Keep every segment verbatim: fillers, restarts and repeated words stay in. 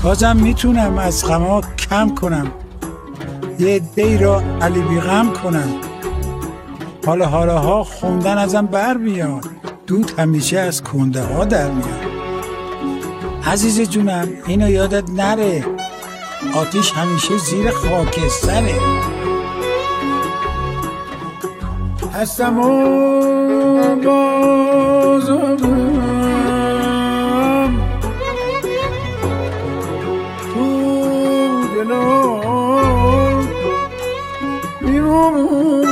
بازم میتونم از غما کم کنم، یه عده‌ای را علی بی غم کنم. حالا حالا ها خوندن ازم بر میاد، دود همیشه از کنده ها در میاد. عزیز جونم اینو یادت نره، آتیش همیشه زیر خاکستره. هستم و بازم تو دلم میمونم.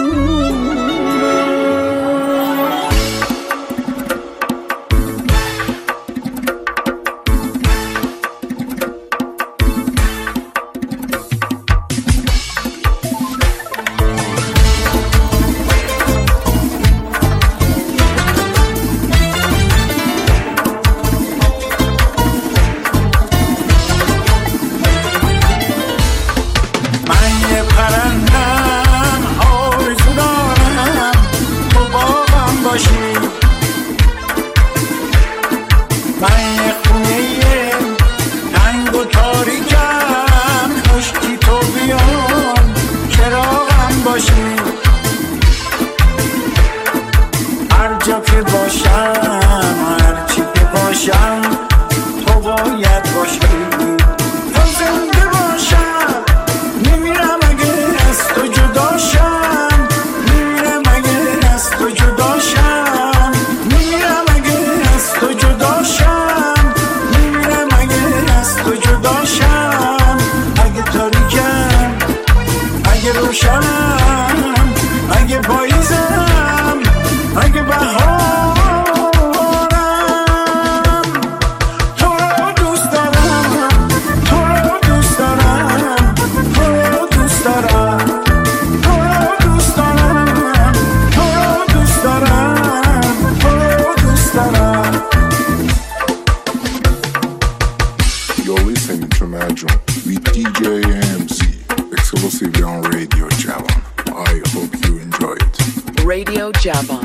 Radio Javan.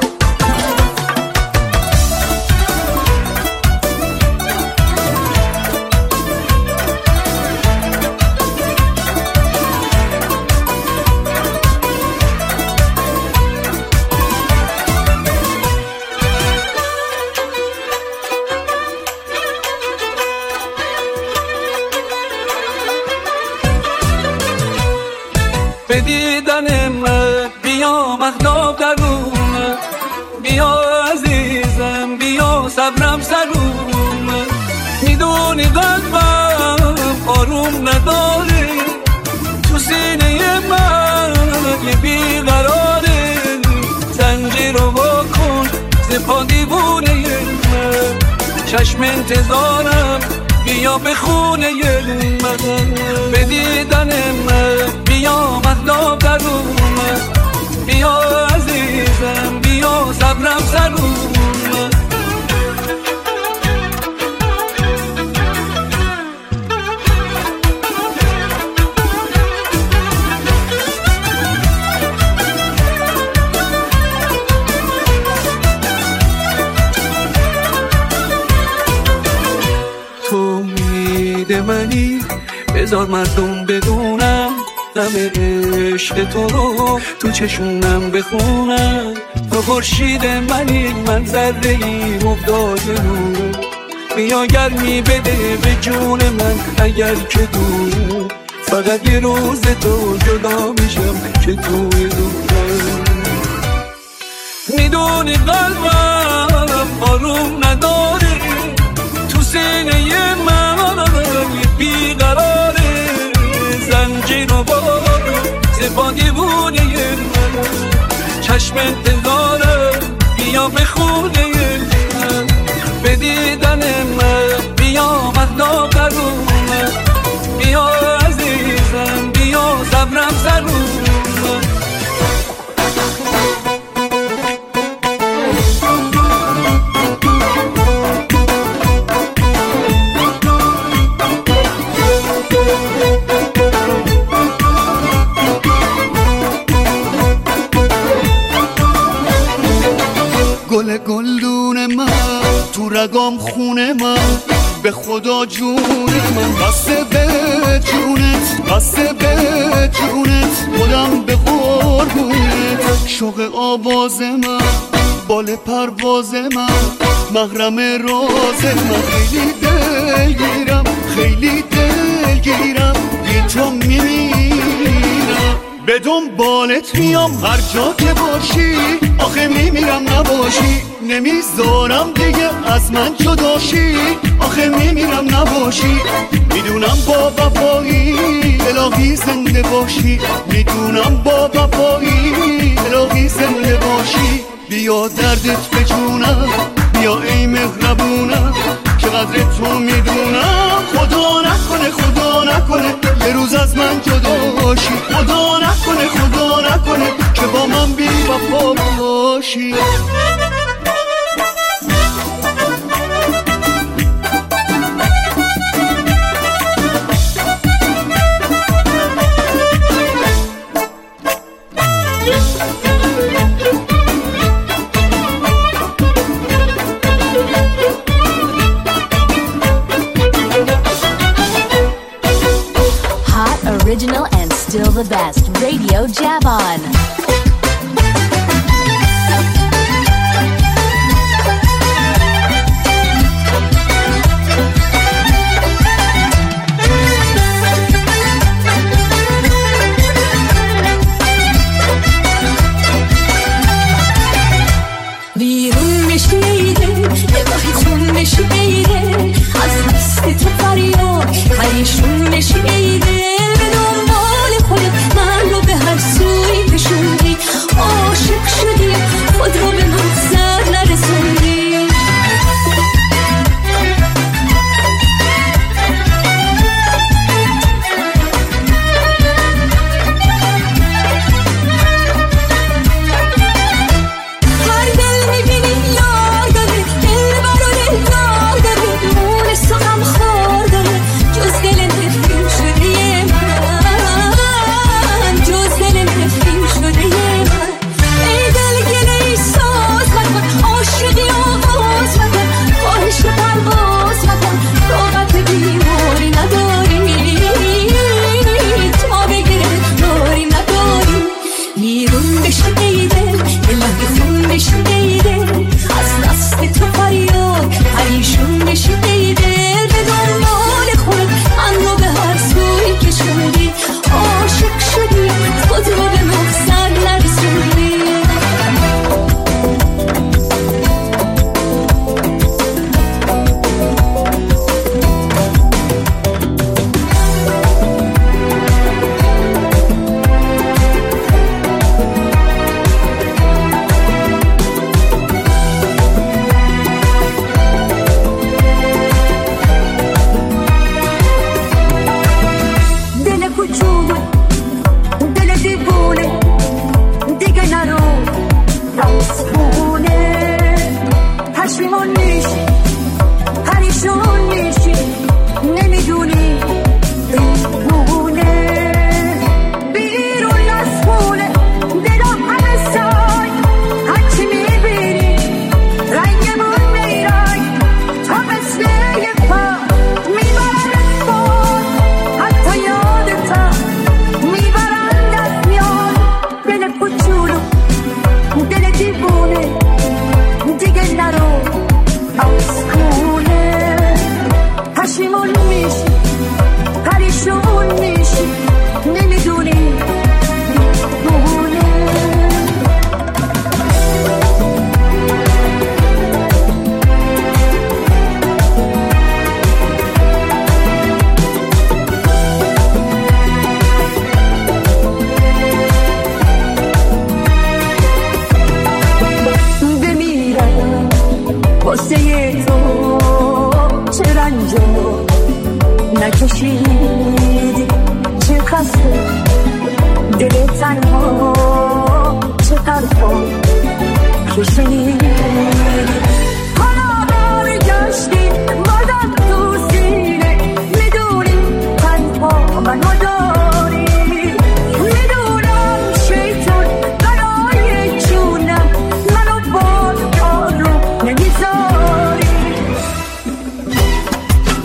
به دیدنم بیا مخناب درون، بیا عزیزم بیا صبرم سرون. میدونی قلبم آروم نداره، تو سینه من یه بیقراره. زنجیر رو واکن سپا دیوونه من، چشم انتظارم بیا به خونه من. به دیدنم بیا مخناب درون، بیا عزیزم بیا صبرم سرون. تو امید منی، بذار مردم بدونم غم عشق تو رو تو چشونم بخونم. تو خورشید منی، من ذره ای افتاده رو. بیا گرمی بده به جون من اگر که دور، فقط یه روز تو جدا میشم که توی دورم. میدونی قلبم آروم نداره، تو سینه من بیقراره. زنجیر و بارو سپا دیوونه من، چشم انتظارم بیا به خونه من. به دیدن من بیا مخناب درون، بیا عزیزم بیا صبرم سرون. گل گلدون من تو رگام خونه من، به خدا جون من بسته به جونت، بسته به جونت، خودم به قربونت. شوق آواز من، بال پرواز من، محرم راز من، خیلی دلگیرم، خیلی دلگیرم، بی تو میمیرم. به دنبالت میام هر جا که باشی، آخه میمیرم نباشی، نمیذارم دیگه از من جداشی، آخه میمیرم نباشی. میدونم با وفایی الهی زنده باشی، میدونم با وفایی الهی زنده باشی. بیا دردت به جونم، بیا ای مهربونم، که قدر تو میدونم. خدا نکنه خدا نکنه یه روز از من جدا باشی، خدا نکنه خدا نکنه که با من بی وفا باشی. Original and still the best. Radio Javon. بیرون میشیده نگاهی خون میشیده، از دست تو فریاد پریشون میشیده. من رو به هر سوی کشوندی، عاشق شدی خود رو به مقصد نرسوندی. هر دل میبینی یار داره، دل برو دل دار داره، مونس تو هم خار داره، جز دل نفرین شده من، جز دل نفرین شده من. ای دل گله ای ساز مکن، عاشقی آواز مکن، خواهش پرواز مکن، طاقت بیماری نداری، تا بگیره داری نداری. بیرون بشه ای دل الهی خون بشه ای دل، از دست تو فریاد پریشون بشه ای دل. به دنبال خود من رو به هر سوی کشوندی، عاشق شدی خود رو به مقصد نرسوندی. دل کوچولو، دل دیوونه، دیگه نرو راستونه. پشیمون میشی، پریشون میشی، نمیدونی دیوونه. بیرون از خونه دلم همه سای، هرچی میبینی رنگمون میرای، تا مثل یه پا میبرم باد، حتی یادتم میبرم دست میاد. دل کوچولو، دل دیوونه، دیگه نرو از خونه. پشیمون میشی، پریشون میشی، نمیدونی دیوونه. بمیرم واسه تو، چه رنجو نکشیدی، چه خسته دل تنها، چه حرفا که شنیدی. حالا برگشتی بازم تو سینه، میدونی تنها منو داری، میدونم شیطان برای جونم منو با کارو نمیذاری.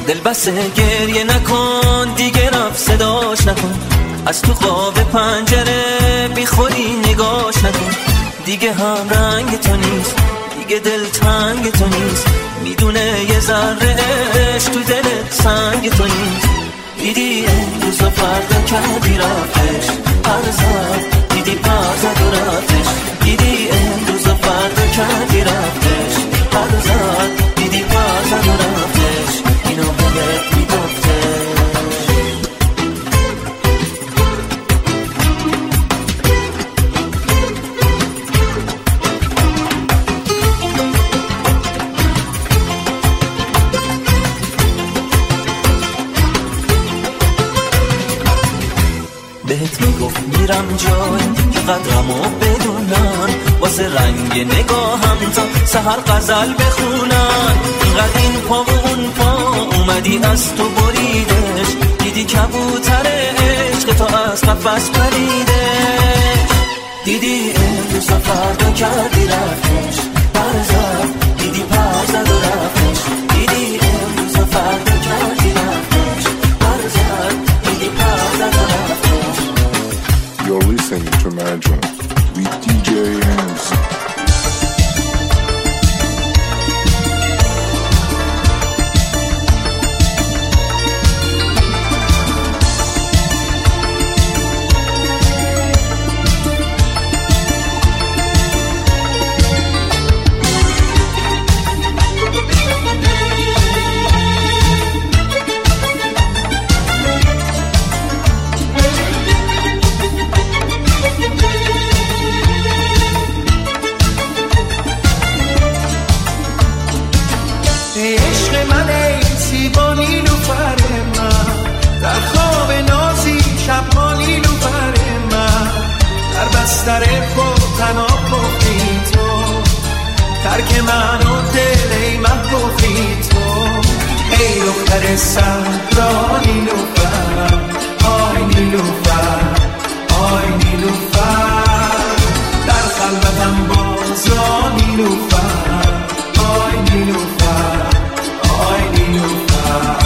دل بسه گریه نکن دیگه، رفت صداش نکن، از تو قاب پنجره بیخوری نگاش نکن. دیگه هم رنگ تو نیست، دیگه دل تنگ تو نیست، میدونه یه ذره عشق تو دلت سنگ تو نیست. دیدی امروز و فردا کردی رفتش، هر زد دیدی پرزد و رفتش. دیدی امروز و فردا کردی رفتش، هر زد دیدی پرزد و رفتش. اینو بهت میگفته بهت میگفت میرم جای که قدرمو بدونن، واسه رنگ نگاهم تا سحر غزل بخونن. اینقدر این پا و اون پا اومدی از تو بریدش، دیدی کبوتر عشق تا از قفس پریدش. دیدی امروز و فردا کردی رفتش، برزد دیدی پرزد و رفتش. دیدی امروز و فردا کردی رفتش، برزد دیدی پرزد و رفتش. You're listening to Imagine with دی جی Amps. سر خود تنها گفتی تو، ترک من و دل من گفتی تو. ای دختر صحرا نیلوفر، آی نیلوفر، آی نیلوفر، در خلوتم بازا نیلوفر، آی نیلوفر، آی نیلوفر.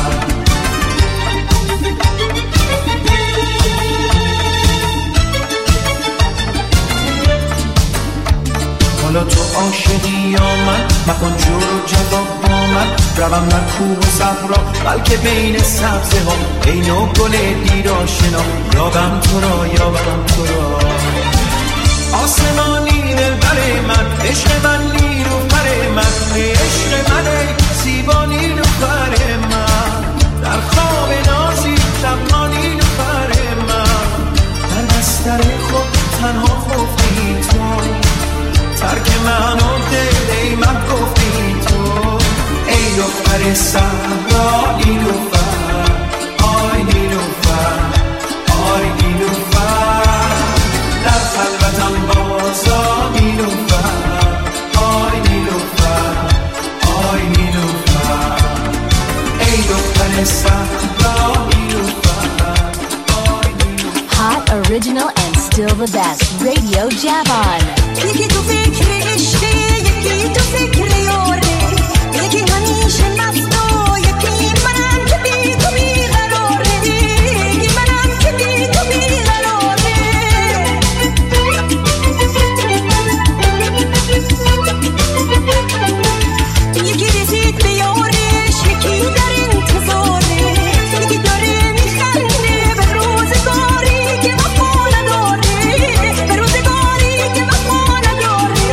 حالا تو عاشقی یا من، مکن جور و جواب با من. روم در کوه و صحرا بلکه بین سبزه ها، ای نو گل دید آشنا، یابم تو را یابم تو را. آسمانی دلبر من، عشق من نیلوفر من، عشق من ای زیبا نیلوفر من. در خواب نازی شبها نیلوفر من، در بستر خود تنها خفتی تو، ترک من و دل من گفتی تو. ای دختر صحرا نیلوفر، آی نیلوفر، آی نیلوفر، در خلوتم بازا نیلوفر، آی نیلوفر، آی نیلوفر. ای دختر صحرا نیلوفر، آی نیلوفر. Hot, original and still the best. Radio Javon. یکی تو فکر عشقی، یکی تو فکر یاره، یکی همیشه مست و یکی منم که بی تو بیقراره، یکی منم که بی تو بیقراره. یکی رسید به یارش، یکی در انتظاره، یکی داره میخنده به روزگاری که وفا نداره، به روزگاری که وفا نداره.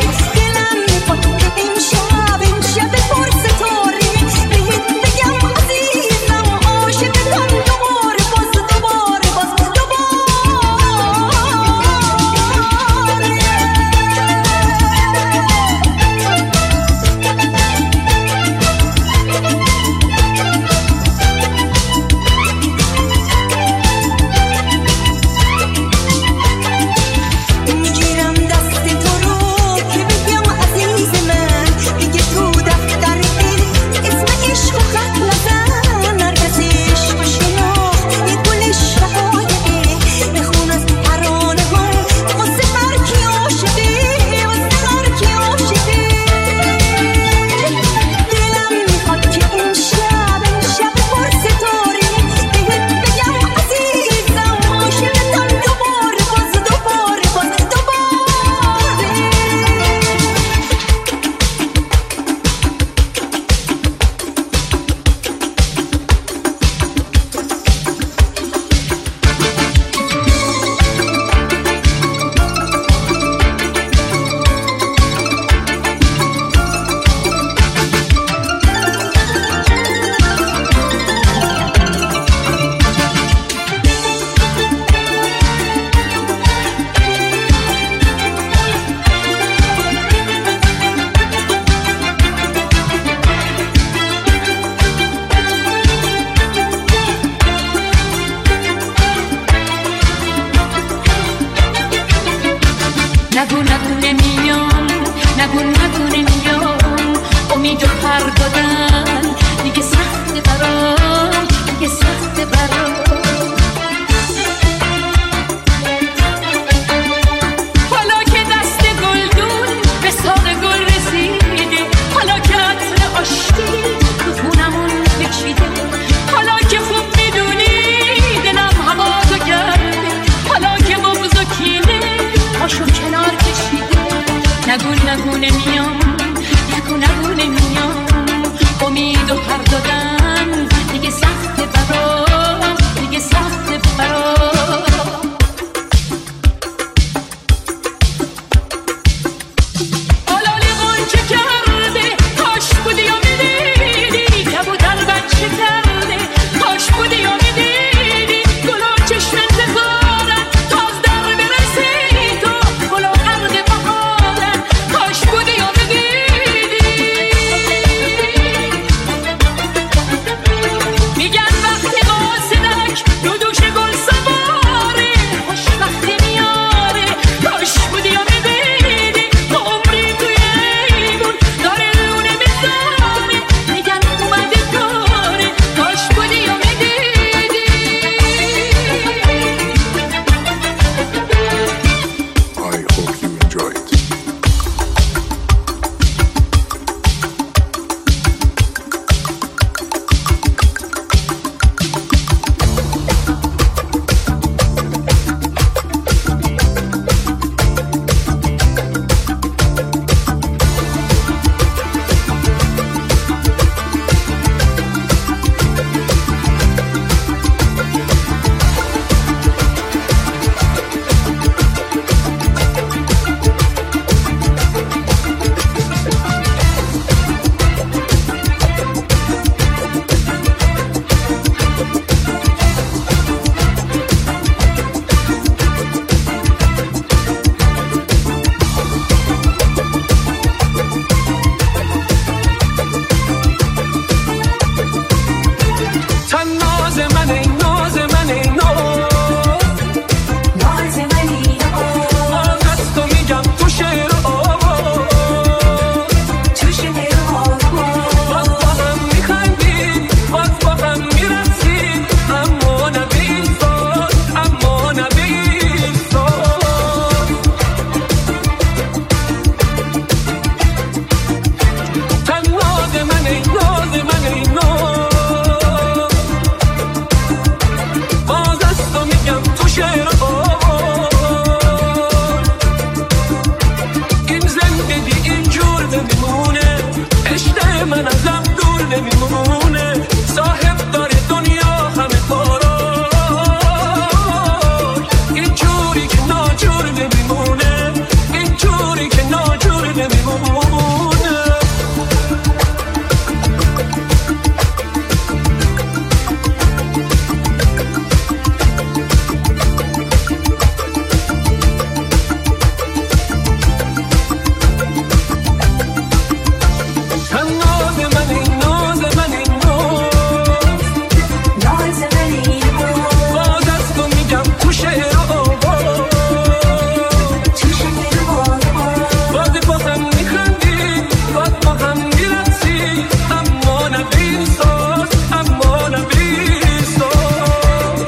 دادن دیگه سخت برام، دیگه سخت برام. حالا که دست گلدون به ساق گل رسیده، حالا که عطر آشتی تو خونمون پیچیده، حالا که خوب میدونی دلم هوا تو کرده، حالا که بغض و کینه پاشو کنار کشیده. نگو نگو نمیام، نگو نگو نمیام، امید و پر دادن دیگه سخت برام، دیگه سخت برام. آلالی غنچه کرده کاش بودی و میدیدی، کبوتر بچه کرده کاش بودی و میدیدی، گلو چشم انتظارن تاز در برسی تو، گلو عرق بهارن کاش بودی و میدیدی. میگن وقتی قاصدک رو دوش گل سواره، خوش وقتی میاره کاش بودی و میدیدی، عمری توی ایمون داره لونه میزاره، میگن اومده کاره کاش بودی و میدیدی. I hope you enjoy it. تن ناز من ای ناز من ای ناز، ناز منی آن از تو میگم تو شعر و آواز، تو شعر و باز با هم میخندیم باز با هم میرسیم، اما نه به این ساز، اما نه به این ساز. تن ناز من ای ناز من ای ناز، باز از تو میگم تو شعر و آواز، این زندگی اینجور نمیمونه، عشق من ازم دور نمیمونه، صاحب داره دنیا همه کاراش، اینجوری که ناجور نمیمونه، اینجوری که ناجور نمیمونه. تن ناز من ای ناز من ای ناز، ناز منی باز از تو میگم تو شعر و آواز، تو شعر و باز با هم میخندیم باز با هم میرقصیم، اما نه به این ساز، اما نه به این ساز.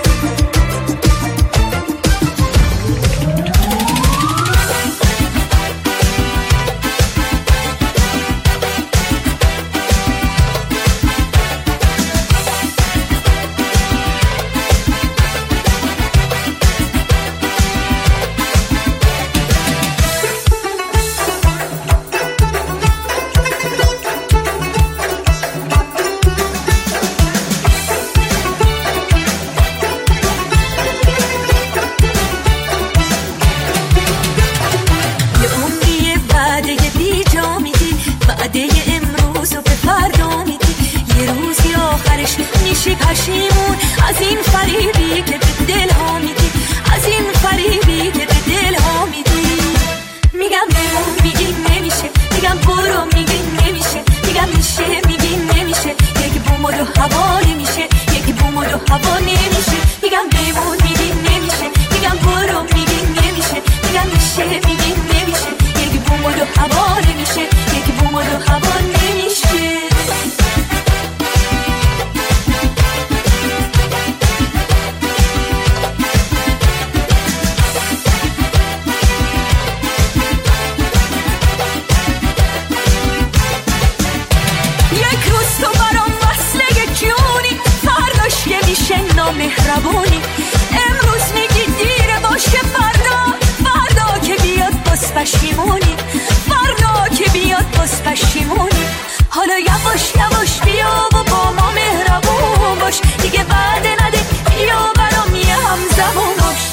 یه عمری وعده بی جا میدی، وعده امروز رو به فردا میدی، یه روزی آخرش میشی پشیمون از این فریبی که به دل ها میدی، از این فریبی که به دل ها میدی. میگم بمون میگی نمیشه، میگم برو میگی نمیشه، میگم میشه میگی نمیشه، یک بوم و دو هوا نمیشه، یک بوم و دو هوا نمیشه، میگم بمون میگی نمیشه، میگم برو میگی نمیشه، میگم میشه میگی نمیشه، یک بوم و دو هوا نمیشه، یک بوم و دو هوا نمیشه. تو برام وصله جونی، فرداش که میشه نامهربونی. امروز میگی دیره باشه، فردا فردا که بیاد باز پشیمونی، فردا که بیاد باز پشیمونی. حالا یواش یواش بیا و با ما مهربون باش، دیگه بعد نده بیا برام یه همزبون باش.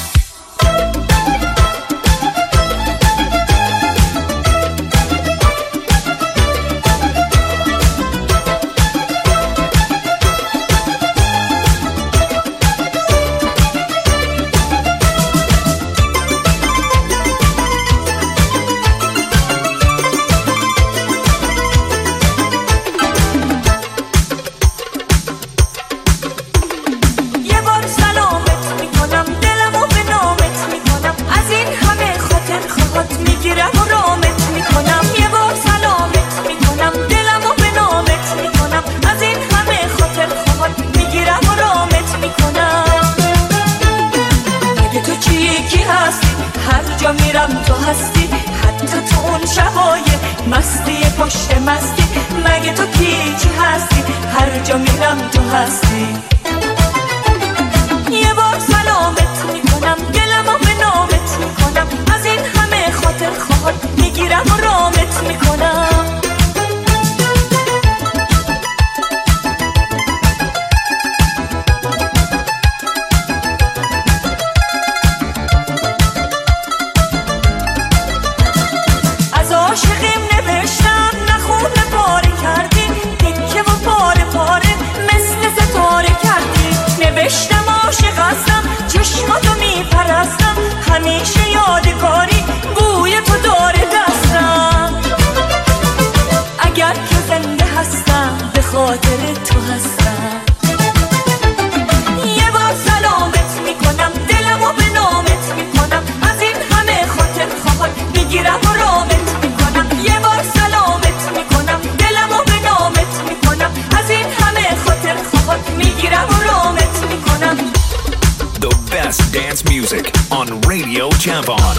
میرم تو هستی، حتی تو اون شبای مستی پشت مستی. مگه تو کی چی هستی؟ هر جا میرم تو هستی. یه بار سلامت میکنم، دلمو به نامت میکنم، از این همه خاطر خواهد میگیرم و رامت میکنم. همیشه یادگاری بوی تو داره دستم، اگر که زنده هستم به خاطر تو هستم. یه بار سلامت میکنم، دلمو به نامت میکنم، از این همه خاطر خواهد میگیرم و رامت میکنم. یه بار سلامت میکنم، دلمو به نامت میکنم، از این همه خاطر خواهد میگیرم و رامت میکنم. The best dance music on Radio Javon.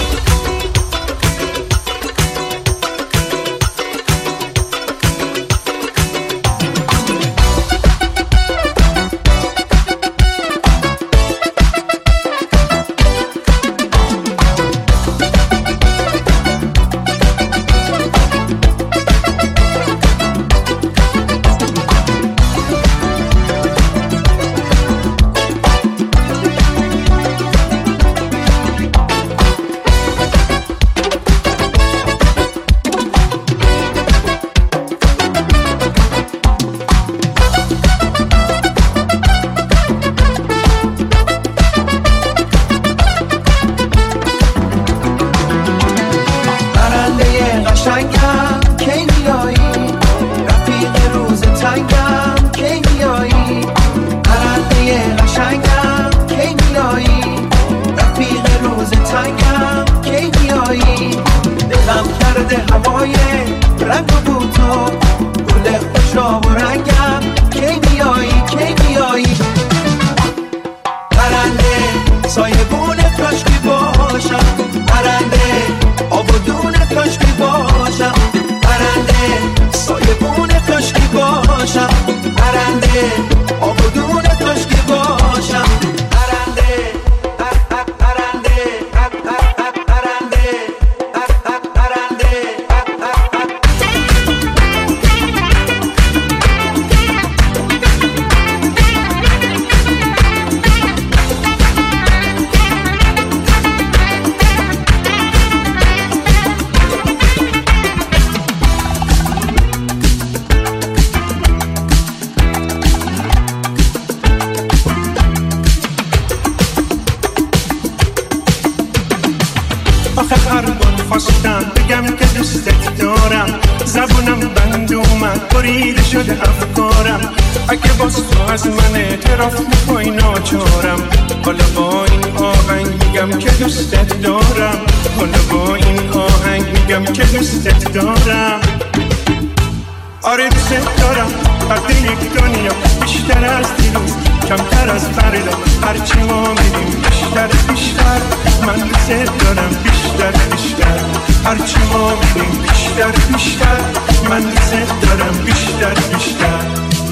آره دوست دارم وقتی یک دنیا بیشتر از دیروز کمتر از فردا هرچی ما میریم بیشتر بیشتر من دوست دارم بیشتر بیشتر هرچی ما میریم بیشتر بیشتر من دوست دارم بیشتر بیشتر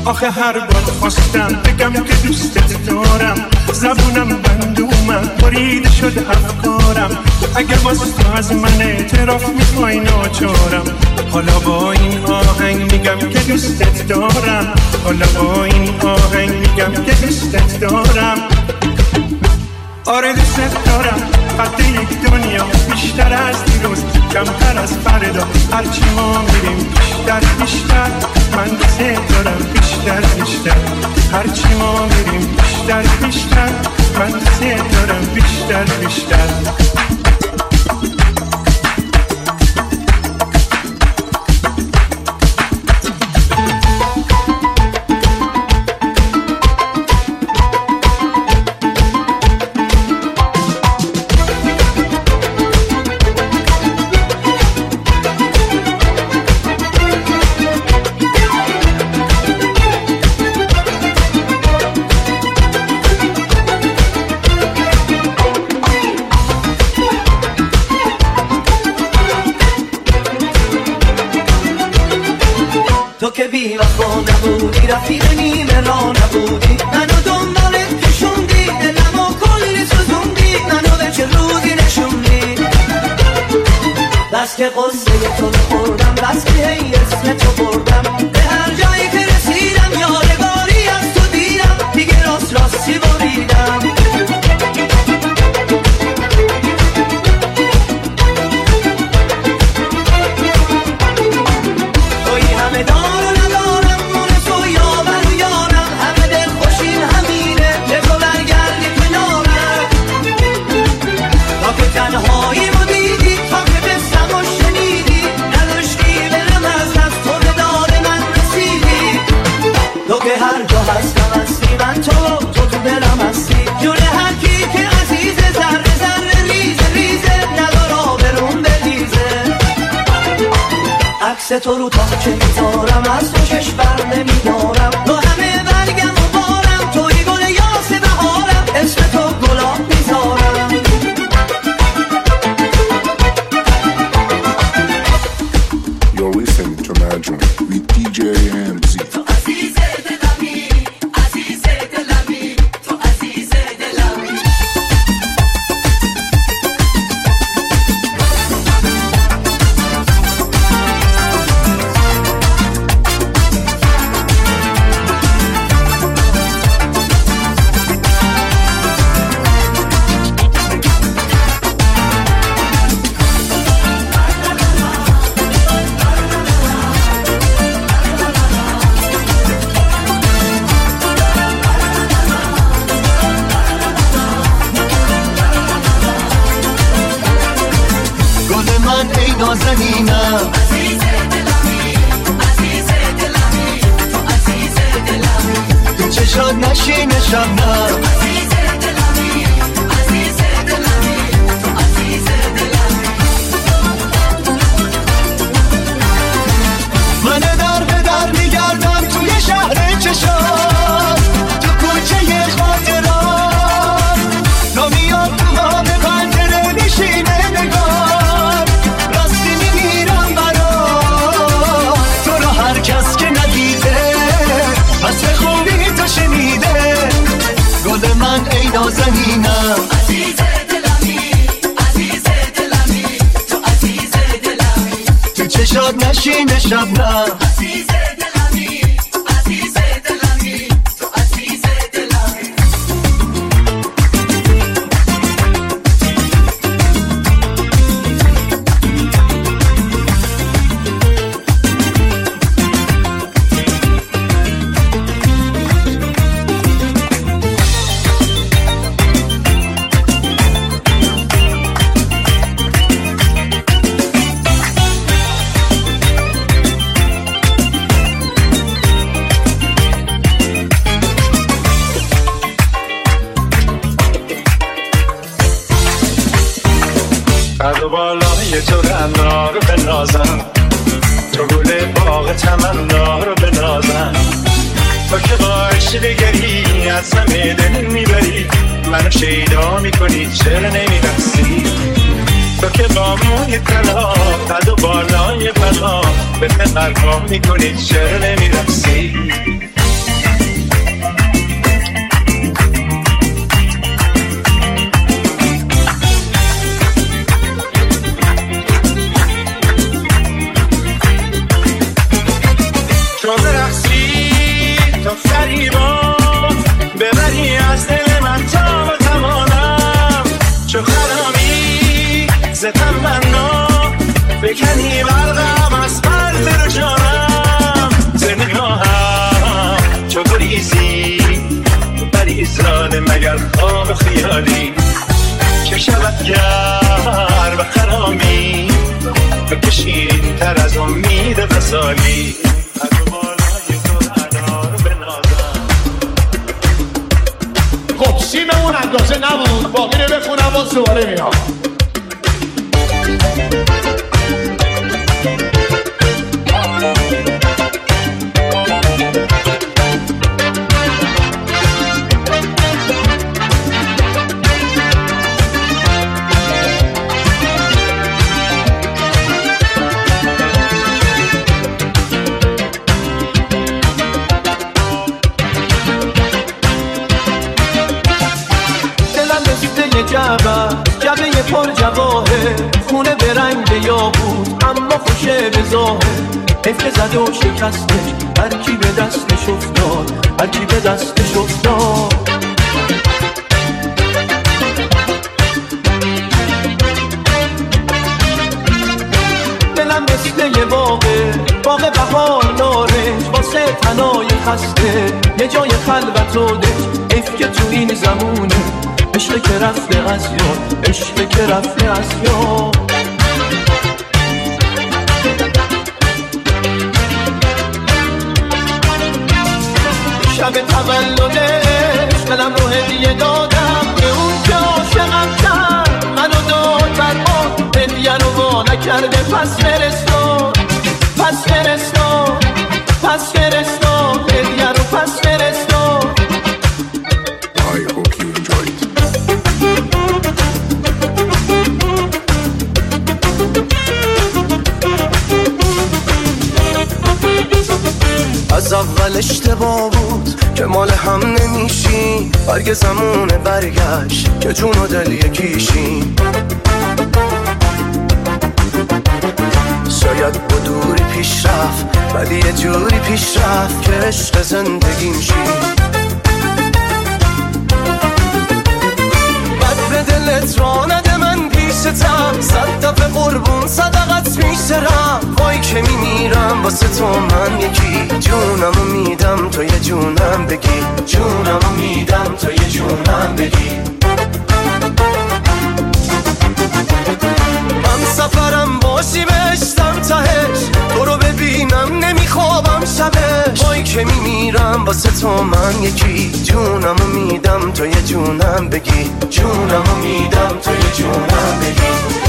آخه هر بار خواستم بگم که دوستت دارم، زبونم بند اومد بریده شد افکارم. اگه باز تو از من اعتراف میخوای ناچارم، حالا با این آهنگ میگم که دوستت دارم، حالا با این آهنگ میگم که دوستت دارم. آره دوستت دارم، قد یک دنیا بیشتر از دیروز، کمتر از فردا، هرچی ما میریم بیشتر بیشتر. من دوستت دارم بیشتر بیشتر، هرچی ما میریم بیشتر بیشتر. من دوستت دارم بیشتر بیشتر. تو که بی وفا نبودی، رفیق نیمه را نبودی، منو دنبالت کشوندی، دلمو کلی سوزوندی، منو به چه روزی نشوندی. بس که قصه تو بخوردم، بس که هی اسم تو بردم، به هر جایی که رسیدم یادگاری از تو دیدم، دیگه راست راستی بریدم. توی همه دار و ندارم، مون تو یاور و یارم، همه دل خوشیم همینه که تو برگردی کنارم. تا که تنهایی رو دیدی، تا که بستم و شنیدی، نداشتی برم از دست، تو به داد من رسیدی. تو که هر جا هستم هستی، من تو تو تو دلم هستی، جون هر کی که عزیزه، ذره ذره ریزه ریزه، ندار آبروم بریزه. عکس تو رو تا چه میذارم، از تو چشم بر نمیدارم، تو همه برگم و بارم، توی گل یاس بهارم، اسم تو گلاب میذارم. You're listening to Imagine with دی جی Hamzy. تو عزیز دلمی، عزیز دلمی، تو عزیز دلمی. گل من ای نازنینم، عزیز دلمی، عزیز دلمی، تو عزیز دلمی. تو چشات نشین شبنم، عزیز دلمی، عزیز دلمی، تو عزیز دلمی. من در به در میگردم توی شهر چشات، تو کوچه خاطرات، تا میاد تو ما به پنجره میشینه نگار، راستی میمیرم برات، تو رو هر کس که ندیده، بس به خوبی تو شنیده. گل من ای نازنینم، عزیز دلمی، عزیز دلمی، تو عزیز دلمی. تو چشات نشین شبنم، عزیز دلمی، عزیز دلمی، تو عزیز دلمی. قد و بالای تو رعنا رو بنازم، تو گل باغ تمنا رو بنازم. تو که با عشق دگری از همه دل میبری، منو شیدا میکنی چرا نمیرسی. تو که با موی طلا قد و بالای بلا به من قربان میکنی چرا نمیرسی. فریبا ببری از دل من تا و توانم چو خرامی ز تمنا بکنی برقم از پرده رو جانم ز نگاهم چو گریزی بریز راده مگر خواب خیالی چه شود گر و خرامی بکشین تر از امید وصالی خب سیممون اندازه نبود باقی رو بخونم و دوباره میام. جبه پر جواهه خونه به رنگ یاقوت اما خوشه به ظاهر حفله زد و شکستش هرکی به دستش افتاد هرکی به دستش افتاد دلم مثل یه باغه باغ بهار نارنج واسه تنای خسته یه جای خلوت و دش حیف که تو این زمونه عشق که رفته از یاد عشق که رفته از یاد شب تولدش دلم رو هدیه دادم به اون که عاشقم کرد منو داد بر ما هدیه رو وا نکرده پس فرستاد پس فرستاد پس فرستاد هدیه رو پس فرستاد. I hope you enjoyed it. از اول اشتباه بود که مال هم نمیشیم برگ زمونه برگشت که جون و دل یکیشیم شاید با دوری پیش رفت ولی یه جوری پیش رفت که عشق زندگیم شیم بد به دلت را نده من پیشتم صد دفعه قربون صدقت میشترم وای که میمیرم واسه تو من یکی جونمو میدم تو یه جونم بگی جونمو میدم تو یه جونم بگی من سفرم باشی بهشتم تهش تو رو ببینم نمیخوابم شبش وای که میمیرم واسه تو من یکی جونمو میدم تو یه جونم بگی جونمو میدم تو یه جونم بگی.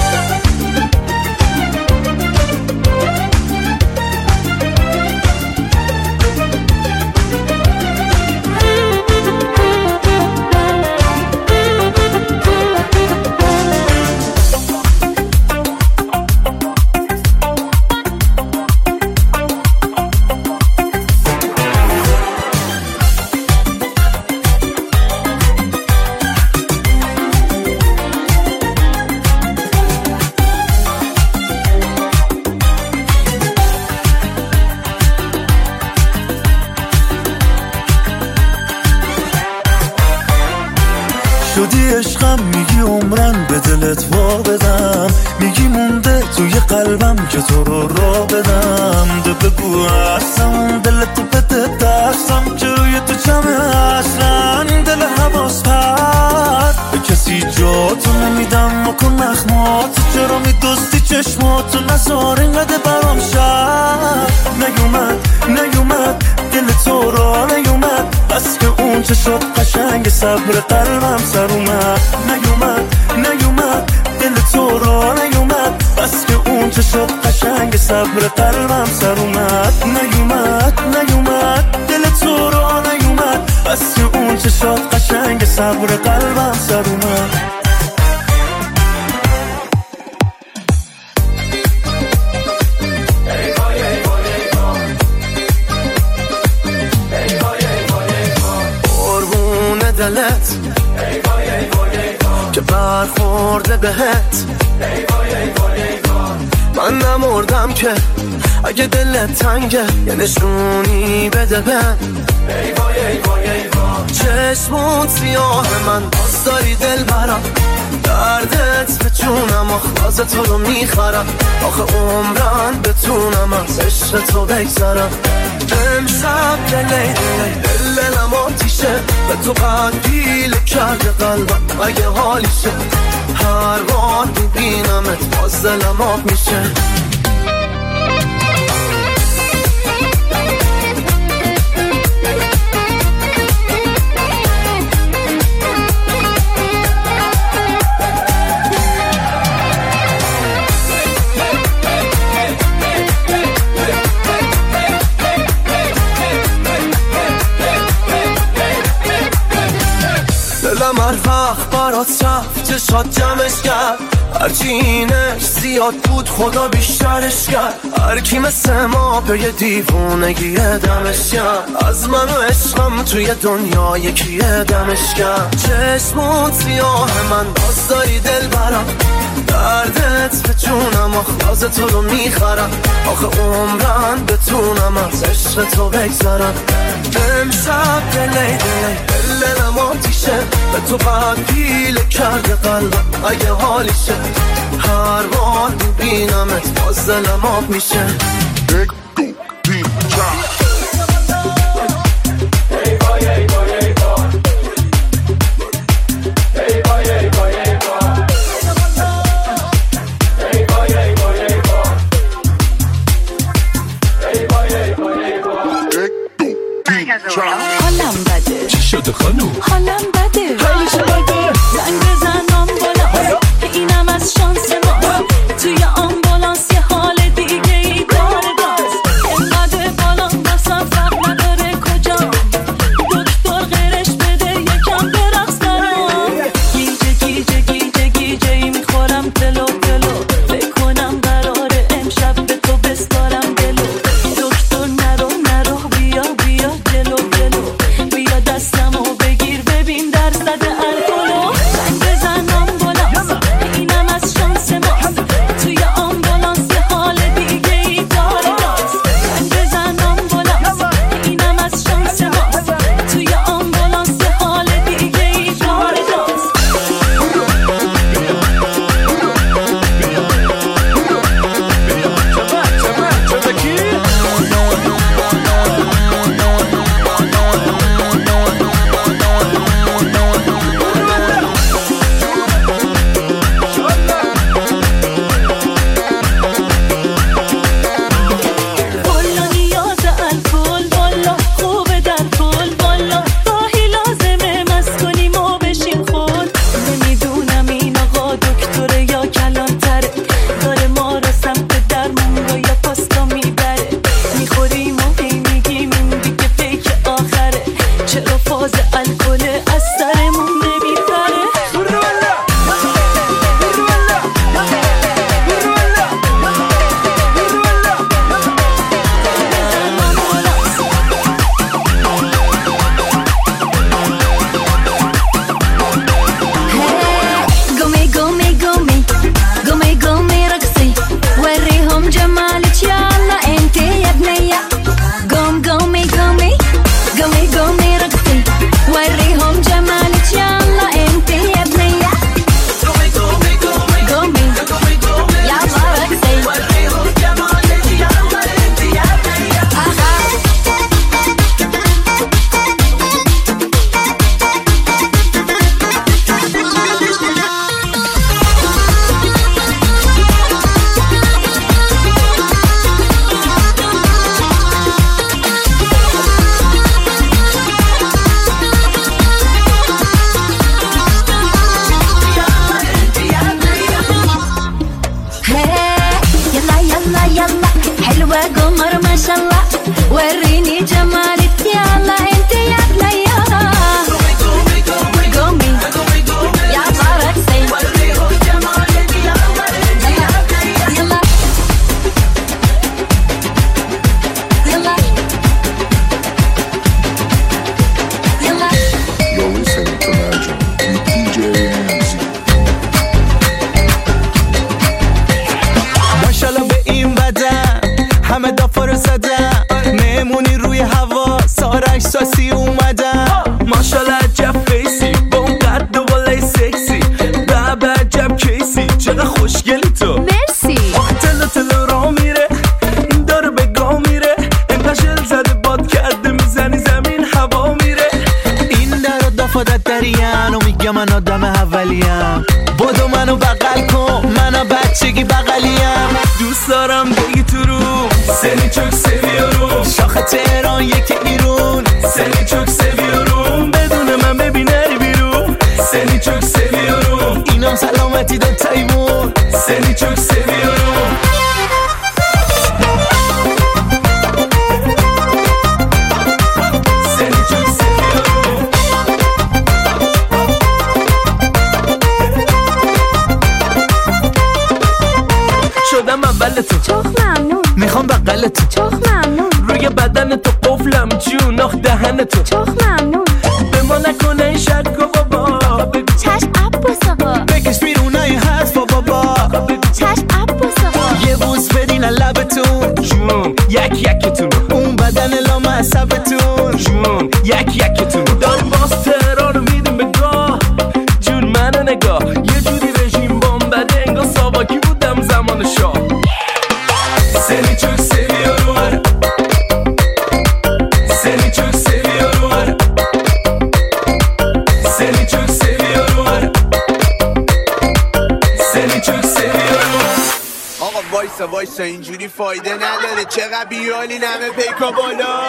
شدی عشقم میگی عمرن به دلت وا بدم میگی مونده توی قلبم که تو رو را بدم ده بگو اصلا دلتو بده دستم که روی تو چمه اصلا دل حواس پرد به کسی جاتو نمیدم مکن نخماتو چرا میدوستی چشماتو نزار اینقدر برام شد نیومد نیومد دل تو را نیومد بس که اون چشات قشنگ صبر قلبم سر اومد نیومد نیومد دل تو را نیومد بس که اون چشات قشنگ صبر قلبم سر اومد نیومد نیومد دل تو را نیومد بس که اون چشات قشنگ صبر قلبم سر اومد. دلت که برخورده بهت من نمردم که اگه دلت تنگه یه نشونی بده به ای وای ای وای ای وای چشمون سیاه من باز داری دل برم دردت به جونم آخلاز تو رو میخرم آخه عمرن بتونم از عشق تو بگذرم امشب دلی دلی دلم آتیشه به تو قد پیل کرده قلبم اگه حالیشه هر بار میبینمت باز دلم آب میشه دلم هر وقت برات رفت چشات جمعش کرد هرچی اینش زیاد بود خدا بیشترش کرد هر کی مثل ما به یه دیوونگی دمش کرد از من و عشقم توی دنیا یکی دمش کرد چشمون سیاه من باز داری دل برم دردت به جونم آخلاز تو رو میخرم آخه عمرن بتونم از عشق تو بگذرم امشب دلی دلی دلم آتیشه به تو قد پیل کرده قلبم اگه حالیشه هر بار میبینمت باز دلم آب میشه حالم بده چی شده خانوم؟ حالم بده حالش بده زنگ بزن آمبولانس اینم از شانس ما توی آمبولانس یه حال دیگه ای داره باز اینقدر بالان باسم فرق نداره کجا دکتر غیرش بده یکم برقص برام گیجه گیجه گیجه گیجه ای میخورم تلو تلو فکر کنم قراره امشب به تو بسپارم دلو دکتر نرو نرو بیا بیا جلو جلو بیا دستمو بگیر ببین درصد الکلو زنگ بزن آمبولانس اینم از شانس ماست توی آمبولانس یه حال دیگه ای داره باز زنگ بزن آمبولانس اینم از شانس ماست توی آمبولانس یه حال دیگه ای داره باز والا نیاز الکل والا خوبه در کل والا گاهی لازمه مست کنیم و بشیم خود نمیدونم این آقا دکتره یا کلانتره داره ما رو سمت درمون رو یا پاستا میبره میخوریم و هی میگیم این دیگه پیک آخره چرا فاز الکل از سرمون نمیپره قومي قومي قومي قومي قومي رقصي وريهم جمالك يلا انت يا بنية قوم قومي قومي قومي قومي رقصي وريهم جمالك يلا انت يا بنية قومي قومي قومي قومي يلا رقصي وريهم جمالك يلا انت يا بنية يلا يلا يلا حلوة قمر ما شاء الله وريني جمالك يلا انت يا بنية قومي قومي قومي يلا رقصي وريهم جمالك يلا انت يا بنية يلا يلا يلا You're listening to Magic with D J Ramsey. ماشالله به این بدن همه دافا رو زدن مهمونی روی هوا سارک ساسی بچگی بغلیم دوست دارم بگی تو رو Seni çok seviyorum شاخ تهران یک ایرون Seni çok seviyorum بدون من ببین نری بیرون Seni çok seviyorum اینم سلامتی داد تیمون Seni çok seviyorum Seni çok seviyorum شدم اول تو چخ ممنون میخوام بغل تو چخ ممنون روی بدن تو قفلم جون آخ دهن تو چخ ممنون به ما نکنه این شک و بابا بگو چشم عباس آقا بکش بیرونای حرف و بابا بگو چشم عباس آقا یه بوس بدین لبتون جون یک یکتون اون بدن لامصبتون جون یک یکتون داریم باز تهران رو میدیم به گاه جون منو نگاه یه جوری رژیم بام بده انگار ساواکی بودم زمان شاه Seni çok seviyorum Seni çok seviyorum Seni çok seviyorum Seni çok seviyorum آقا وایسا وایسا اینجوری فایده نداره چقدر بیالی نمه پیکا بالا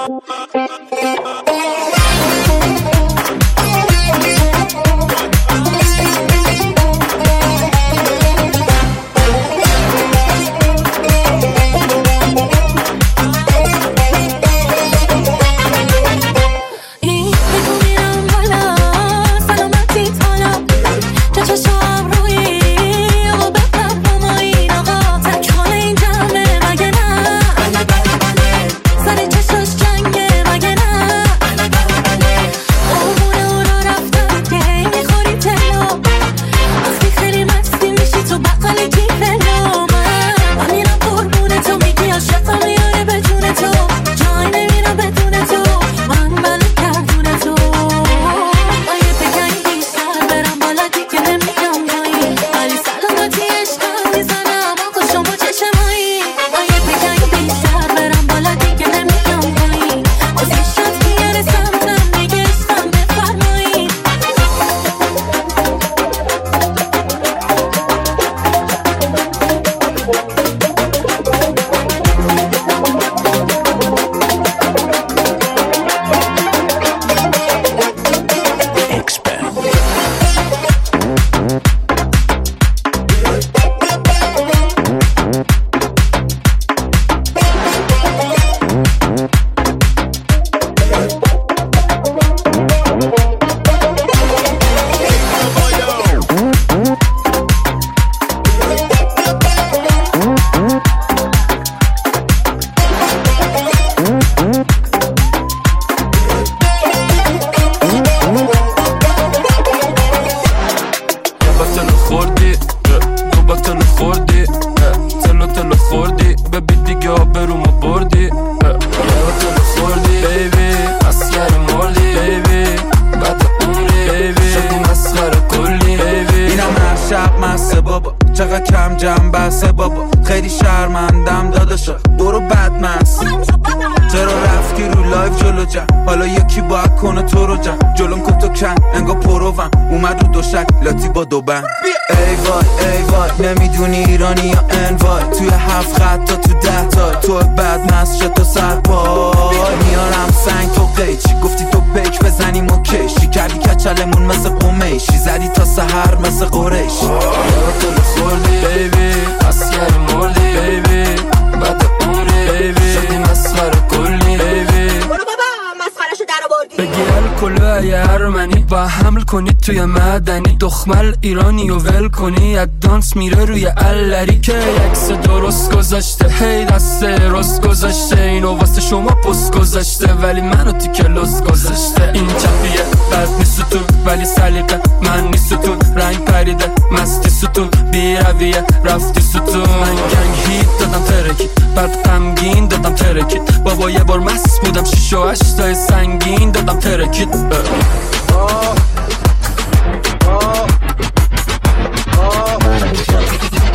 ای وای ای وای نمیدونی ایرانی یا انوای توی هفت خط تا تو ده تا تو بد مست شد تو سرپای میارم سنگ تو قیچی گفتی تو پیک بزنیم و کشی کردی کچلمون مثل قمیشی زدی تا سحر مثل قریشی تو خوردی بیبی اسیر مردی بیبی بعد عمری بیبی شدی مسخره کلی بیبی برو بابا مسخرشو در آوردی بگیر کلوه ارمنی و حمل کنی توی مدنی دخمل ایرانی و ول کنی از دانس میره روی الری که یکس درست گذاشته هی دست راست گذاشته اینو واسه شما پست گذاشته ولی منو تو کلاس گذاشته این چپیه بد نیست تو ولی سلیقه من نیست تو رنگ پریده مستی ستون بی رویه رفتی ستون من گنگ هیت دادم ترکی بعد غمگین دادم ترکید بابا یه بار مست بودم شیش و هشتای سنگین دادم ترکید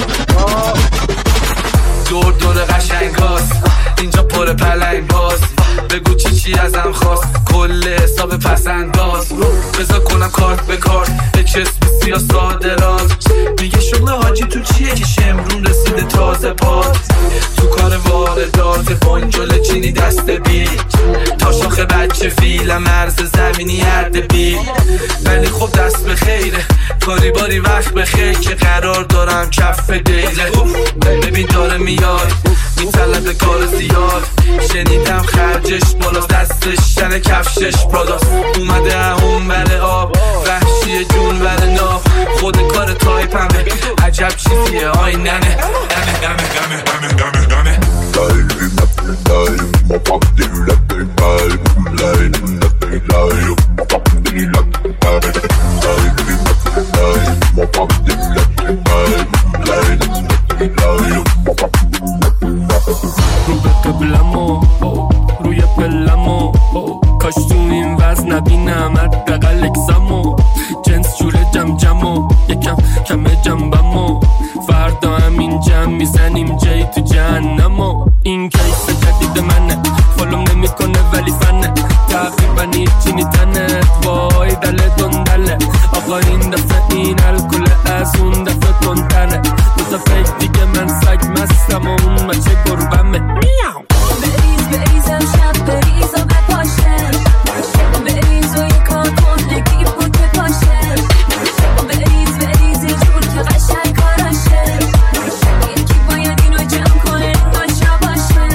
دور دور قشنگ هاست اینجا پر پلنگ باز بگو چی چی ازم خواست کل حساب پسنداز بذار کنم کارت به کارت اکسپرس یا صادرات میگه شغل حاجی تو چیه که شمرون رسیده تازه پات تو کار واردات بنجل چینی دست بیل تا شاخه بچه فیلم مرز زمینی هرد بیل ولی خب دست به خیره کاری باری وقت به خیر که قرار دارم کف دیله ببین داره میاد میطلب کار زیاد شنیدم خرجش بالا دستش شن کفشش پراداس اومده اون بره آب وحشی جون بره ناب خود کار تایپ همه عجب چیزیه آی ننه ننه ننه ننه ننه ننه ننه رو به قبلمو روی پلمو کاش تو این وزن نبینم حداقل اکسمو جنس جوره جم جمو یکم کمه جنبمو فردا همین جم میزنیم جای تو جهنمو این کیس جدید منه فالوم نمی کنه ولی فنه تقریبا هیچی نیتنه وای دله دندله آقا این دفعه این الکل از اون دفعه کنتره دوتا فکر دیگه من سگ مستم و اون مچه گربمه میاو بریز بریزم شب بریز و بپاشه بریز و یک کار کن یکی بود بپاشه بریز بریز یه جور که قشنگ کاراشه یکی باید اینو جمع کنه بچه باشه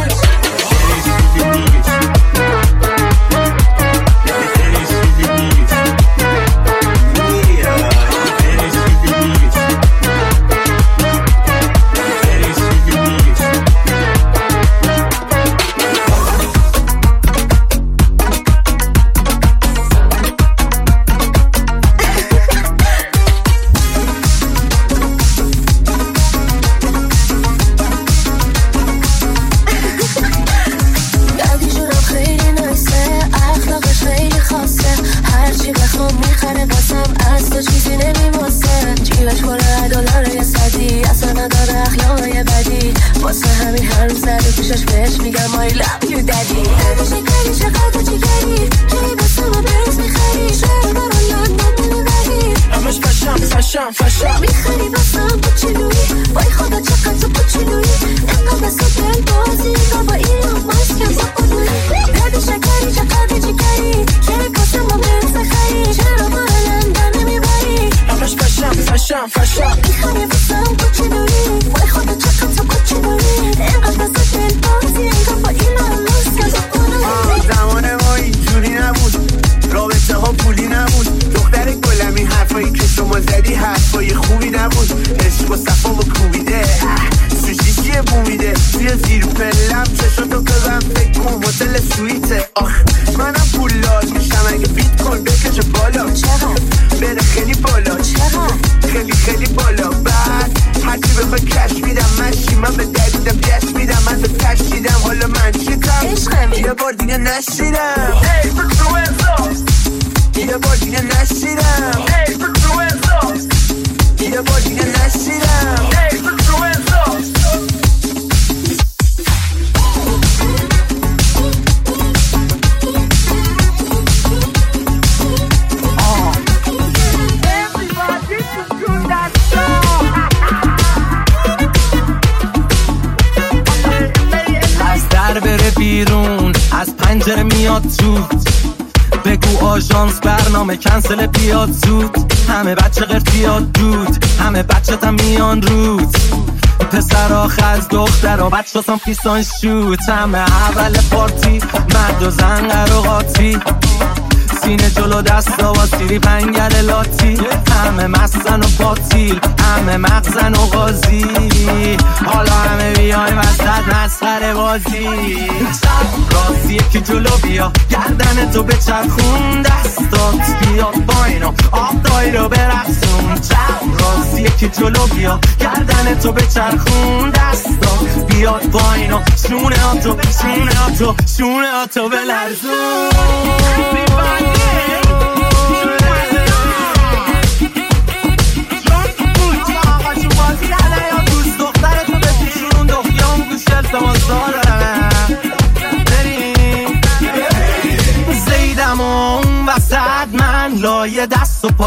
کنسل بیاد زود همه بچه قرتیاد دود همه بچه تا میان رود پسر آخ از دختر و بچه سام پیسان شوت همه اول پارتی مرد و زن قراغاتی سینه جلو دست و سیری پنگل لاتی همه مستن و پاتیل همه مغزن و غازی حالا همه بیای وسط مسخره بازی راستی یکی جلو بیا گردن تو به چرخون دستات بیا باینو آب دایی رو برقصون راستی یکی جلو بیا گردن تو به چرخون دستات بیاد باینو شونه آتو شونه آتو شونه آتو بلرزون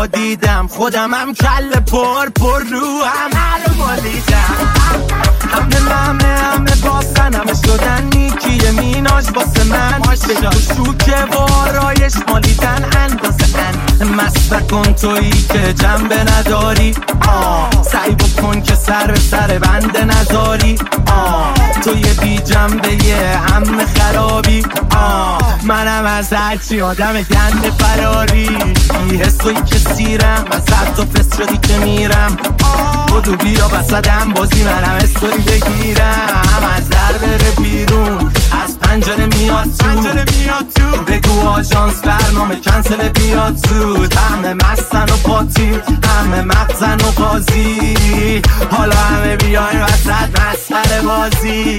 ها دیدم خودم هم کل پر پر رو هم حلو بالیدم همه همه همه باستن همه شدن نیکی میناش واسه من بجا شوکه و آرایش مالیدن اندازه ان مست کن تویی که جنبه نداری آه سعی بکن که سر به سر بنده نذاری آه توی بی جنبه یه همه خرابی آه منم از هرچی آدم گنده فراری بی حسوی که سیرم از حد و فست شدی که میرم بودو بیا بسدم بازی منم استوری بگیرم از در بره بیرون از پنجره میاد تو پنجره میاد تو بگو آژانس برنامه کنسل بیاد زود همه مستن و پاتی همه مغزن و قاضی حالا همه بیاین وسط مسخره بازی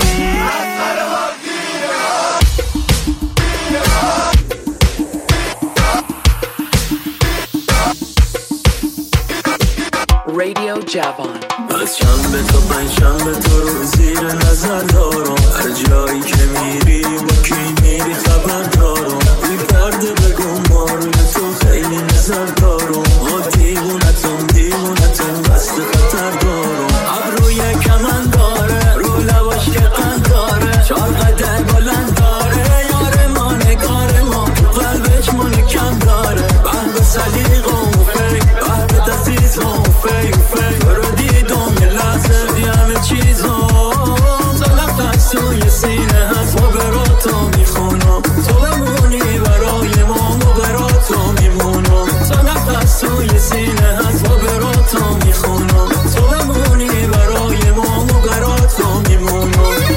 Radio Javon. از شنبه تا پنج شنبه تو رو زیر نظر دارم هر جایی که میری با کی میری خبر دارم بی پرده بگو ما روی تو خیلی نظر دارم ما دیوونتم دیوونتم بست خطر دارم ابروی کمن داره رو لباش که قند داره چار قدر بلند داره یار ما نگار ما تو قلبش ما نکم داره بند سلیق و فکر بند دستیز و فکر فکر رو دیدم یه لحظه بی همه چیزم تا نفس توی سینه هست ما براتو میخونم تو بمونی برای ما ما براتو میمونم تا نفس توی سینه هست ما براتو میخونم تو بمونی برای ما ما براتو میمونم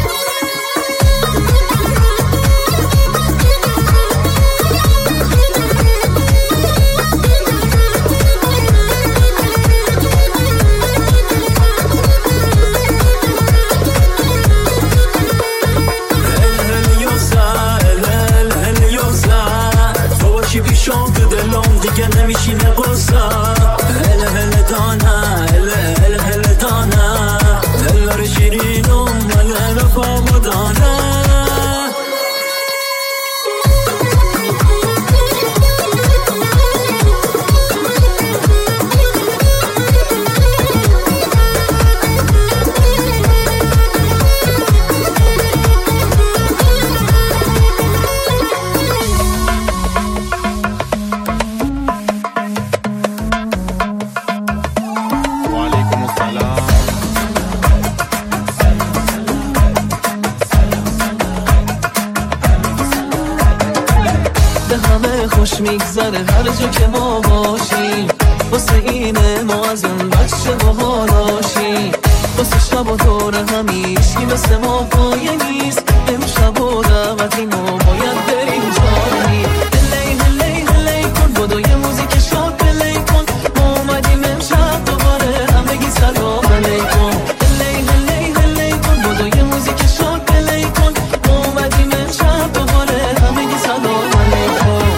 بیشون تو دلم دیگه نمیشینه قصه هله هله دانه هله هله هله دانه دلار شیرینم مله رفا مدانه خوش میگذره هر جا که ما باشیم واسه اینه ما از اون بچه باحالاشیم واسه شب و دور همیشگی مثل ما پایه نیست امشب و دعوتی ما باید بریم جایی هلی هلی هلی کن بدو یه موزیک شاد پلی کن ما اومدیم امشب دوباره هم بگی سلام علیکم هلی هلی هلی کن بدو یه موزیک شاد پلی کن ما اومدیم امشب دوباره هم بگی سلام علیکم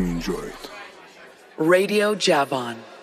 you enjoyed. Radio Javon.